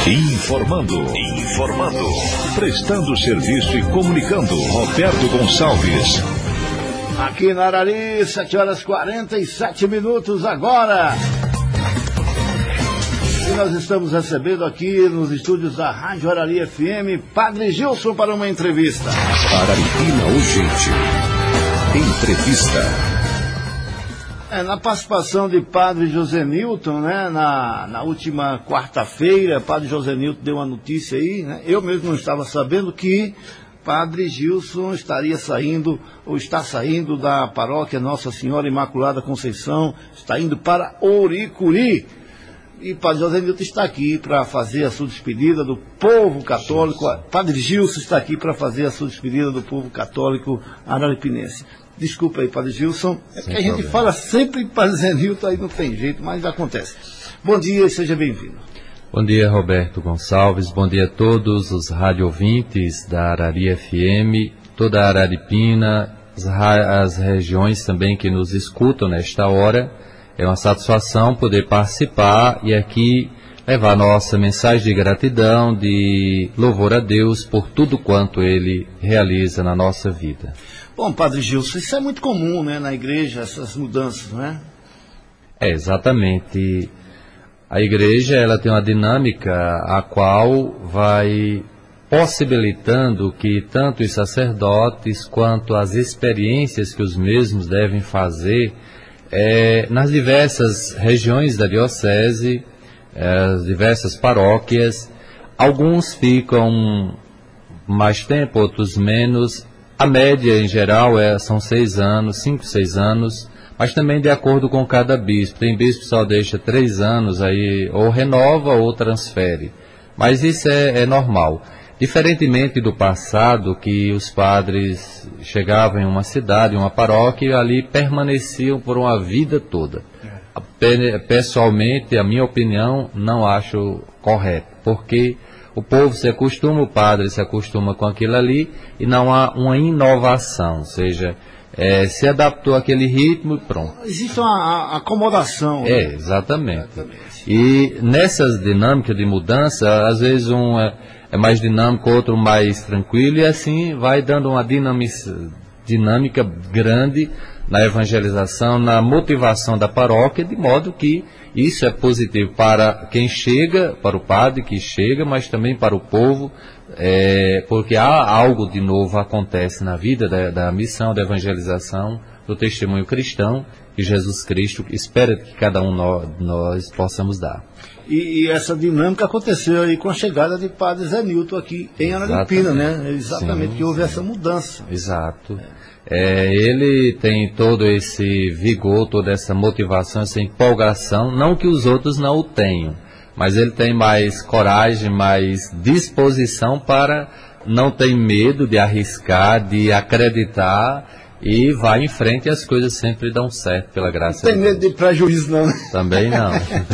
Informando. Prestando serviço e comunicando. Roberto Gonçalves. Aqui na Arari, 7h47 agora. E nós estamos recebendo aqui nos estúdios da Rádio Arari FM, Padre Gilson para uma entrevista. Araripina urgente. Entrevista. Na participação de Padre José Nilton, né, na última quarta-feira, Padre José Nilton deu uma notícia aí, né, eu mesmo não estava sabendo que Padre Gilson estaria saindo, ou está saindo da paróquia Nossa Senhora Imaculada Conceição, está indo para Oricuri. E Padre José Nilton está aqui para fazer a sua despedida do povo católico. Padre Gilson está aqui para fazer a sua despedida do povo católico araripinense. Desculpa aí, Padre Gilson, é que a gente fala sempre em Padre José Nilton, aí não tem jeito, mas acontece. Bom dia e seja bem-vindo. Bom dia, Roberto Gonçalves, bom dia a todos os rádio-ouvintes da Arari FM, toda a Araripina, as regiões também que nos escutam nesta hora. É uma satisfação poder participar e aqui levar nossa mensagem de gratidão, de louvor a Deus por tudo quanto Ele realiza na nossa vida. Bom, Padre Gilson, isso é muito comum, né, na igreja, essas mudanças, não é? Exatamente. A igreja, ela tem uma dinâmica a qual vai possibilitando que tanto os sacerdotes quanto as experiências que os mesmos devem fazer nas diversas regiões da diocese, as diversas paróquias. Alguns ficam mais tempo, outros menos. A média, em geral, são 6 anos, 5, 6 anos, mas também de acordo com cada bispo. Tem bispo que só deixa 3 anos, aí ou renova ou transfere. Mas isso é normal. Diferentemente do passado, que os padres chegavam em uma cidade, em uma paróquia, e ali permaneciam por uma vida toda. Pessoalmente, a minha opinião, não acho correto, porque o povo se acostuma, o padre se acostuma com aquilo ali e não há uma inovação, ou seja, se adaptou àquele ritmo e pronto. Existe uma acomodação. Né? Exatamente. E nessas dinâmicas de mudança, às vezes um é mais dinâmico, outro mais tranquilo, e assim vai dando uma dinâmica grande na evangelização, na motivação da paróquia, de modo que isso é positivo para quem chega, para o padre que chega, mas também para o povo, porque há algo de novo acontece na vida da missão, da evangelização, do testemunho cristão, que Jesus Cristo espera que cada um nós possamos dar. E essa dinâmica aconteceu aí com a chegada de Padre Zé Nilton aqui em Araripina, né? Exatamente, sim, que houve essa mudança. Exato. Ele tem todo esse vigor, toda essa motivação, essa empolgação, não que os outros não o tenham, mas ele tem mais coragem, mais disposição para não ter medo de arriscar, de acreditar, e vai em frente e as coisas sempre dão certo, pela graça de Deus. Não tem medo de prejuízo, não, né? Também não.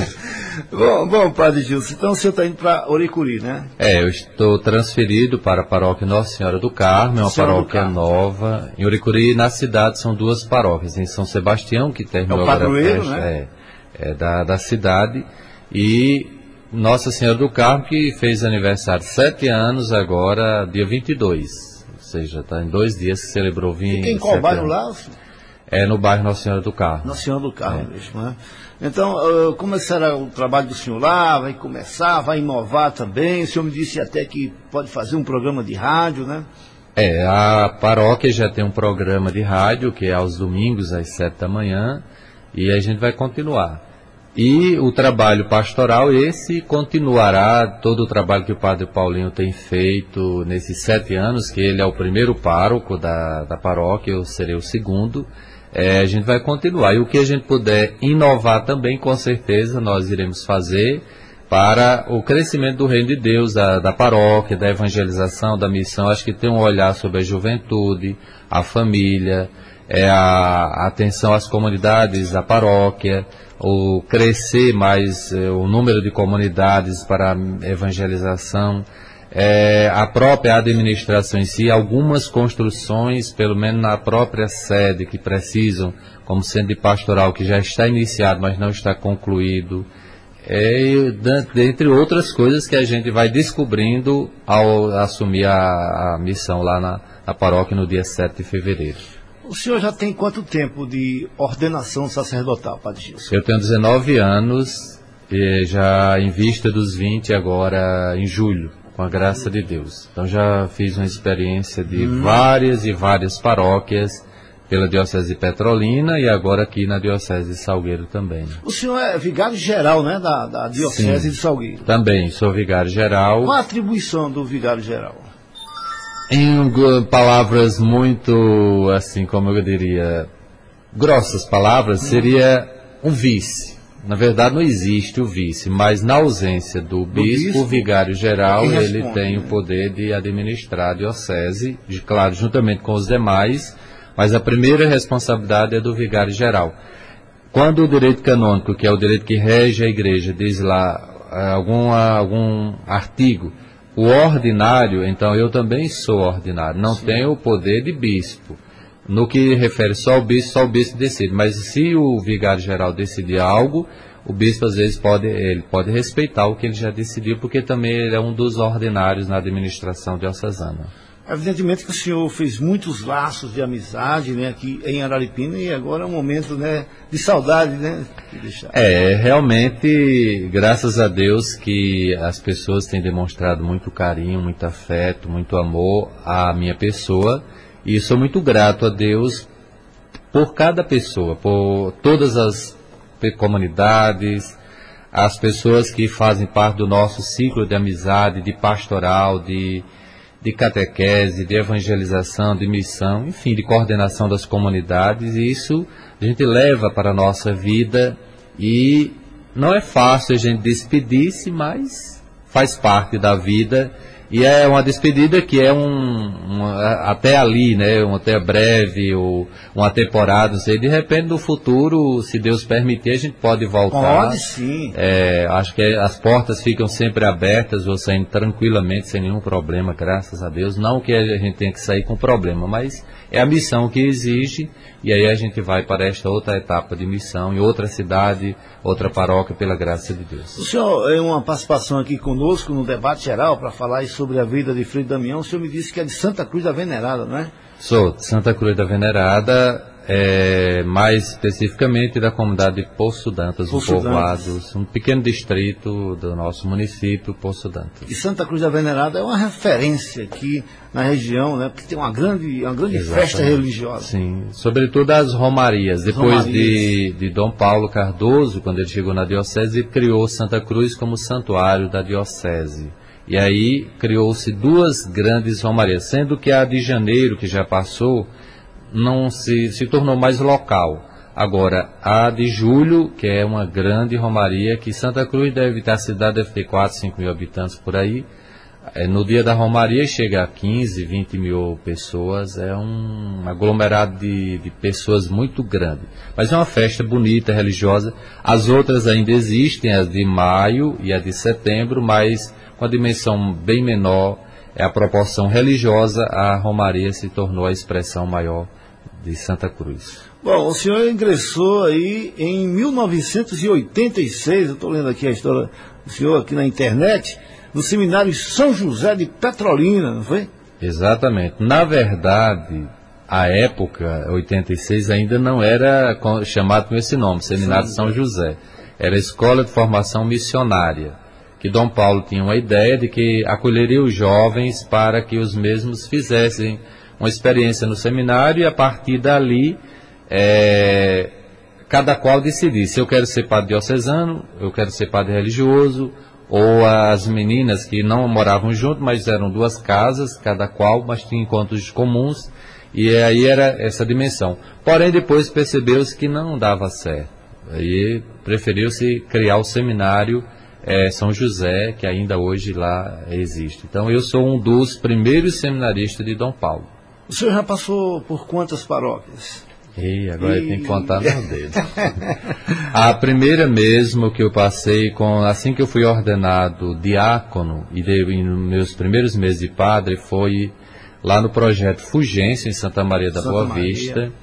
Bom, Padre Gilson, então o senhor está indo para Oricuri, né? Eu estou transferido para a paróquia Nossa Senhora do Carmo, é uma paróquia nova. Em Oricuri, na cidade, são 2 paróquias. Em São Sebastião, que terminou agora a festa, né? Da cidade, e Nossa Senhora do Carmo, que fez aniversário 7 anos agora, dia 22. Ou seja, está em 2 dias que celebrou 20 E em qual bairro lá? No bairro Nossa Senhora do Carmo. Nossa Senhora do Carmo mesmo, né? Então, como será o trabalho do senhor lá? Vai começar, vai inovar também? O senhor me disse até que pode fazer um programa de rádio, né? A paróquia já tem um programa de rádio, que é aos domingos, às 7 da manhã, e a gente vai continuar. E o trabalho pastoral, esse continuará, todo o trabalho que o Padre Paulinho tem feito nesses 7 anos, que ele é o primeiro pároco da paróquia, eu serei o segundo. A gente vai continuar, e o que a gente puder inovar também, com certeza nós iremos fazer para o crescimento do reino de Deus, da paróquia, da evangelização, da missão. Acho que tem um olhar sobre a juventude, a família, a atenção às comunidades da paróquia, o crescer mais o número de comunidades para a evangelização, a própria administração em si, algumas construções, pelo menos na própria sede, que precisam, como centro de pastoral, que já está iniciado, mas não está concluído, dentre outras coisas que a gente vai descobrindo ao assumir a missão lá na paróquia no dia 7 de fevereiro. O senhor já tem quanto tempo de ordenação sacerdotal, Padre Gilson? Eu tenho 19 anos, e já em vista dos 20 agora em julho, com a graça de Deus. Então já fiz uma experiência de várias e várias paróquias, pela Diocese de Petrolina e agora aqui na Diocese de Salgueiro também. O senhor é vigário-geral, né, da Diocese Sim, de Salgueiro? Também, sou vigário-geral. Qual a atribuição do vigário-geral? Em palavras muito, assim, como eu diria, grossas palavras, seria um vice. Na verdade não existe o vice, mas na ausência do bispo, o vigário-geral, ele tem o poder de administrar a diocese, claro, juntamente com os demais, mas a primeira responsabilidade é do vigário-geral. Quando o direito canônico, que é o direito que rege a igreja, diz lá algum artigo, o ordinário, então eu também sou ordinário, não tenho o poder de bispo. No que refere só ao bispo decide, mas se o vigário-geral decidir algo, o bispo às vezes pode respeitar o que ele já decidiu, porque também ele é um dos ordinários na administração diocesana. Evidentemente que o senhor fez muitos laços de amizade, né, aqui em Araripina, e agora é um momento, né, de saudade, né? Realmente, graças a Deus que as pessoas têm demonstrado muito carinho, muito afeto, muito amor à minha pessoa, e sou muito grato a Deus por cada pessoa, por todas as comunidades, as pessoas que fazem parte do nosso ciclo de amizade, de pastoral, de catequese, de evangelização, de missão, enfim, de coordenação das comunidades, e isso a gente leva para a nossa vida, e não é fácil a gente despedir-se, mas faz parte da vida, e é uma despedida que é até ali, né, um até breve, ou uma temporada, não sei, de repente no futuro, se Deus permitir, a gente pode voltar. Pode sim. Acho que as portas ficam sempre abertas, ou saindo tranquilamente, sem nenhum problema, graças a Deus. Não que a gente tenha que sair com problema, mas é a missão que exige, e aí a gente vai para esta outra etapa de missão, em outra cidade, outra paróquia, pela graça de Deus. O senhor, em uma participação aqui conosco no debate geral, para falar sobre a vida de Frei Damião, o senhor me disse que é de Santa Cruz da Venerada, não é? Sou de Santa Cruz da Venerada, mais especificamente da comunidade de Poço Dantas, um pequeno distrito do nosso município, Poço Dantas. E Santa Cruz da Venerada é uma referência aqui na região, né? Porque tem uma grande festa religiosa. Sim, sobretudo as romarias. Depois de Dom Paulo Cardoso, quando ele chegou na diocese, ele criou Santa Cruz como santuário da diocese. E aí criou-se duas grandes romarias, sendo que a de janeiro, que já passou, não se tornou mais local. Agora, a de julho, que é uma grande romaria, que Santa Cruz a cidade deve ter 4, 5 mil habitantes por aí. No dia da romaria chega a 15, 20 mil pessoas, é um aglomerado de pessoas muito grande. Mas é uma festa bonita, religiosa. As outras ainda existem, as de maio e a de setembro, mas com a dimensão bem menor, a proporção religiosa, a romaria se tornou a expressão maior de Santa Cruz. Bom, o senhor ingressou aí em 1986, eu estou lendo aqui a história do senhor aqui na internet, no seminário São José de Petrolina, não foi? Exatamente. Na verdade, a época, 86, ainda não era chamado com esse nome, Seminário São José. Era a Escola de Formação Missionária, que Dom Paulo tinha uma ideia de que acolheria os jovens para que os mesmos fizessem uma experiência no seminário, e a partir dali, cada qual decidisse, eu quero ser padre diocesano, eu quero ser padre religioso, ou as meninas que não moravam junto, mas eram duas casas, cada qual, mas tinham encontros comuns, e aí era essa dimensão. Porém, depois percebeu-se que não dava certo, aí preferiu-se criar o seminário São José, que ainda hoje lá existe. Então, eu sou um dos primeiros seminaristas de Dom Paulo. O senhor já passou por quantas paróquias? Agora tem que contar no dedo. A primeira mesmo que eu passei, assim que eu fui ordenado diácono, e nos meus primeiros meses de padre, foi lá no projeto Fugência, em Santa Maria da Boa Vista.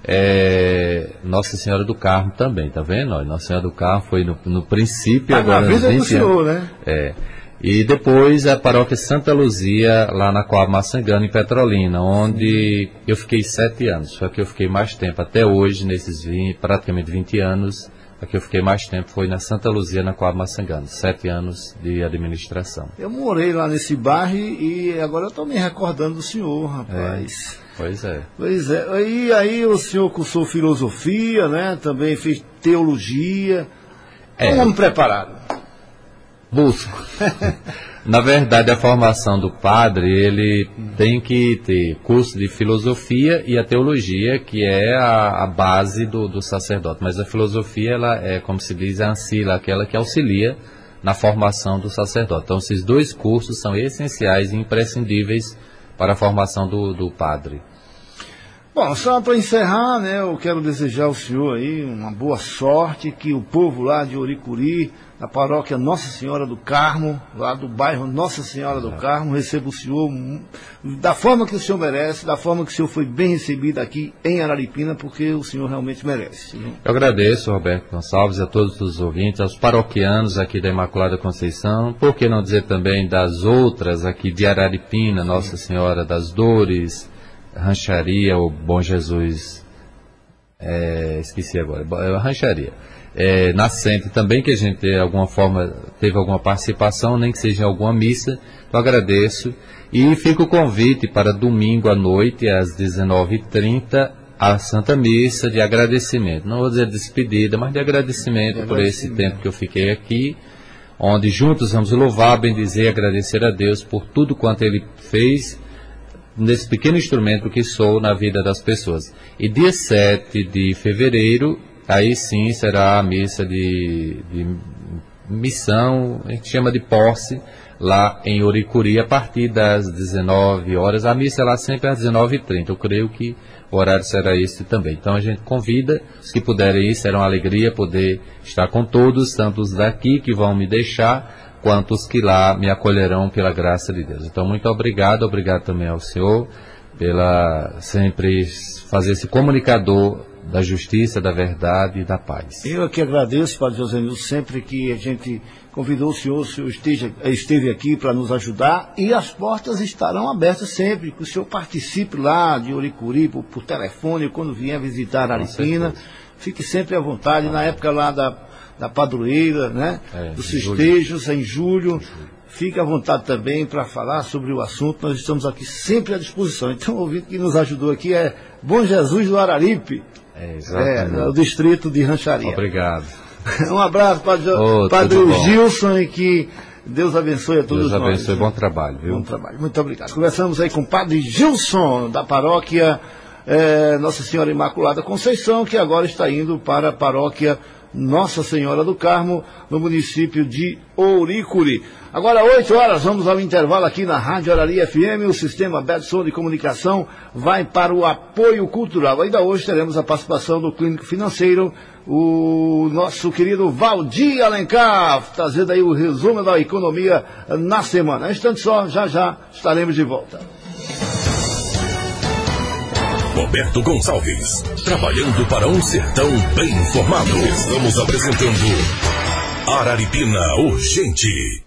Nossa Senhora do Carmo também, tá vendo? Nossa Senhora do Carmo foi no princípio, agora nos 20 do senhor, anos. Né? E depois a paróquia Santa Luzia, lá na Coab Massangana, em Petrolina, onde eu fiquei 7 anos. Só que eu fiquei mais tempo, até hoje, nesses praticamente 20 anos, a que eu fiquei mais tempo foi na Santa Luzia, na Coab Massangana. 7 anos de administração. Eu morei lá nesse bairro e agora eu estou me recordando do senhor, rapaz. Pois é. Pois é. E aí o senhor cursou filosofia, né? Também fez teologia. Um homem preparado. Busco. Na verdade, a formação do padre, ele tem que ter curso de filosofia e a teologia, que é a base do sacerdote. Mas a filosofia, ela é, como se diz, a ancila, aquela que auxilia na formação do sacerdote. Então, esses 2 cursos são essenciais e imprescindíveis para a formação do padre. Bom, só para encerrar, né, eu quero desejar ao senhor aí uma boa sorte, que o povo lá de Oricuri, da paróquia Nossa Senhora do Carmo, lá do bairro Nossa Senhora do Carmo, receba o senhor da forma que o senhor merece, da forma que o senhor foi bem recebido aqui em Araripina, porque o senhor realmente merece. Né? Eu agradeço, Roberto Gonçalves, a todos os ouvintes, aos paroquianos aqui da Imaculada Conceição, por que não dizer também das outras aqui de Araripina, Nossa Senhora das Dores, Rancharia, o Bom Jesus, esqueci agora, Rancharia. Nascente também, que a gente de alguma forma teve alguma participação, nem que seja em alguma missa, eu agradeço. E fica o convite para domingo à noite, às 19h30, a Santa Missa de agradecimento. Não vou dizer despedida, mas de agradecimento por esse tempo que eu fiquei aqui, onde juntos vamos louvar, bendizer e agradecer a Deus por tudo quanto Ele fez nesse pequeno instrumento que sou na vida das pessoas. E dia 7 de fevereiro, aí sim será a missa de missão, a gente chama de posse, lá em Oricuri, a partir das 19 horas. A missa é lá sempre às 19h30. Eu creio que o horário será esse também. Então a gente convida, os que puderem ir, será uma alegria poder estar com todos, tanto os daqui que vão me deixar, quanto os que lá me acolherão pela graça de Deus. Então, muito obrigado também ao senhor, pela sempre fazer esse comunicador da justiça, da verdade e da paz. Eu aqui agradeço, Padre Josenilton, sempre que a gente convidou o senhor esteve aqui para nos ajudar, e as portas estarão abertas sempre, que o senhor participe lá de Oricuri, por telefone, quando vier visitar Araripina, fique sempre à vontade, na época lá da padroeira, né? Dos festejos, em julho. Fique à vontade também para falar sobre o assunto, nós estamos aqui sempre à disposição. Então, o ouvinte que nos ajudou aqui é Bom Jesus do Araripe, o distrito de Rancharia. Obrigado. Um abraço, Padre Gilson, e que Deus abençoe a todos nós. Deus abençoe, bom trabalho. Viu? Bom trabalho, muito obrigado. Conversamos aí com o Padre Gilson, da paróquia Nossa Senhora Imaculada Conceição, que agora está indo para a paróquia Nossa Senhora do Carmo, no município de Oricuri. Agora, 8 horas, vamos ao intervalo aqui na Rádio Araria FM. O sistema Betson de comunicação vai para o apoio cultural. Ainda hoje teremos a participação do clínico financeiro, o nosso querido Valdir Alencar, trazendo aí o resumo da economia na semana. Um instante só, já estaremos de volta. Roberto Gonçalves, trabalhando para um sertão bem informado. Estamos apresentando Araripina Urgente.